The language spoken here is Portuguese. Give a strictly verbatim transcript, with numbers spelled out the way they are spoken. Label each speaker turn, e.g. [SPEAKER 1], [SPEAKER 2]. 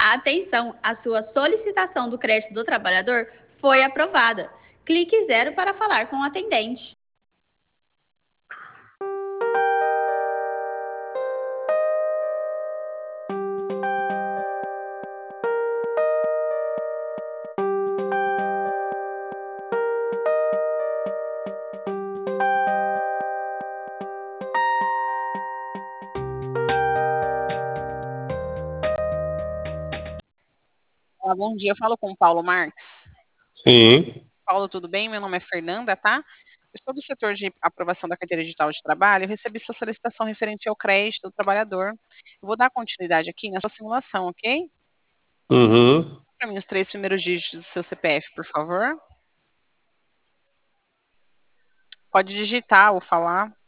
[SPEAKER 1] Atenção, a sua solicitação do crédito do trabalhador foi aprovada. Clique zero para falar com o atendente.
[SPEAKER 2] Olá, bom dia, eu falo com o Paulo Marques.
[SPEAKER 3] Sim.
[SPEAKER 2] Paulo, tudo bem? Meu nome é Fernanda, tá? Eu sou do setor de aprovação da carteira digital de trabalho, eu recebi sua solicitação referente ao crédito do trabalhador. Eu vou dar continuidade aqui nessa simulação, ok?
[SPEAKER 3] Uhum.
[SPEAKER 2] Para mim, os três primeiros dígitos do seu C P F, por favor. Pode digitar ou falar.